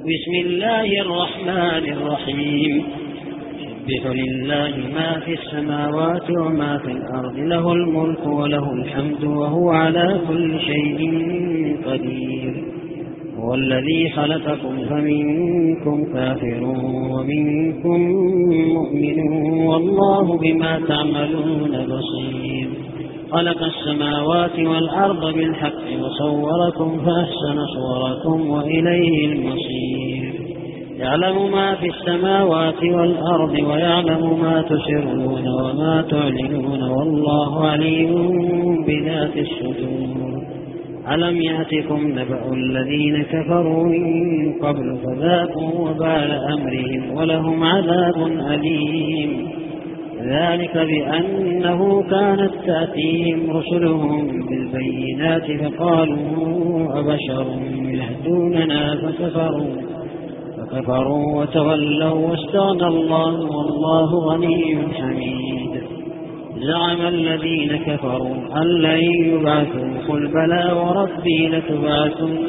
بسم الله الرحمن الرحيم يسبح لله ما في السماوات وما في الأرض له الملك وله الحمد وهو على كل شيء قدير هو الذي خلقكم فمنكم كافر ومنكم مؤمن والله بما تعملون بصير خلق السماوات والأرض بالحق وصوركم فأحسن صوركم وإليه المصير يعلم ما في السماوات والأرض ويعلم ما تسرون وما تعلنون والله عليم بذات الصدور ألم يأتكم نبأ الذين كفروا من قبل فذاقوا وبال أمرهم ولهم عذاب أليم ذلك بأنه كانت تأتيهم رسلهم بالبينات فقالوا أبشر يهدوننا فكفروا وتولوا واستغنى الله والله غني حميد زعم الذين كفروا أن لن يبعثوا قل بلى وربي لتبعثن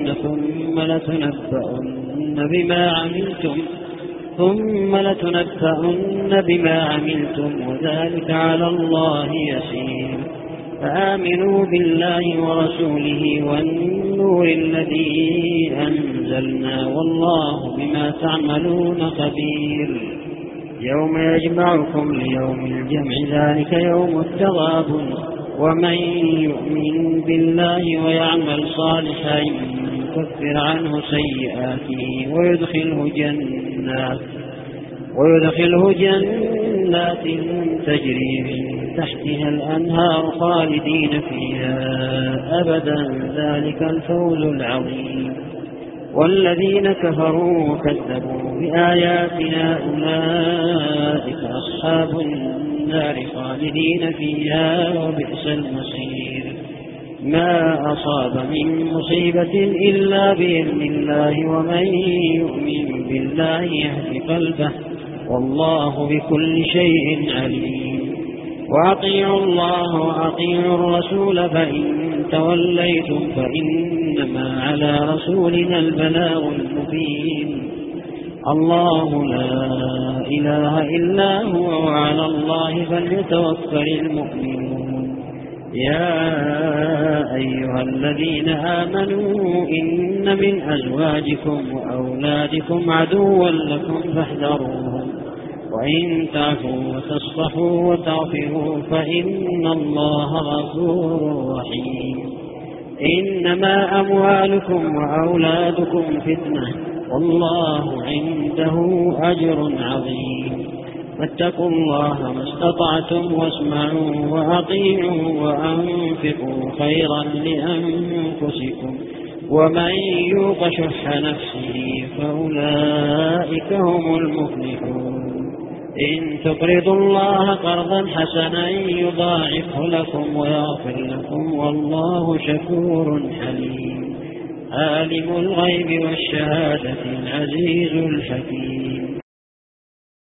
ثم لتنبؤن بما عملتم وذلك على الله يسير فآمنوا بالله ورسوله والنور الذي أنزلنا والله بما تعملون خبير يوم يجمعكم ليوم الجمع ذلك يوم التغابن ومن يؤمن بالله ويعمل صالحا يكفر عنه سيئاته ويدخله جنات تجري من تحتها الأنهار خالدين فيها أبدا ذلك الفوز العظيم والذين كفروا وكذبوا بآياتنا أولئك أصحاب النار خالدين فيها وبئس المصير ما أصاب من مصيبة إلا بإذن الله ومن يؤمن بالله يهد قلبه والله بكل شيء عليم وأطيعوا الله وأطيعوا الرسول فإن توليتم فإنما على رسولنا البلاغ المبين الله لا إله إلا هو وعلى الله فليتوكل المؤمنون يا أيها الذين آمنوا إن من أزواجكم وأولادكم عدوا لكم فاحذروهم وإن تعفوا وتصفحوا وتغفروا فإن الله غفور رحيم إنما أموالكم وأولادكم فتنة والله عنده أجر عظيم فاتقوا الله ما استطعتم واسمعوا وأطيعوا وأنفقوا خيرا لأنفسكم ومن يوق شح نفسه فأولئك هم المفلحون إن تقرضوا الله قرضا حسنا يضاعفه لكم ويغفر لكم والله شكور حليم عالم الغيب والشهادة العزيز الحكيم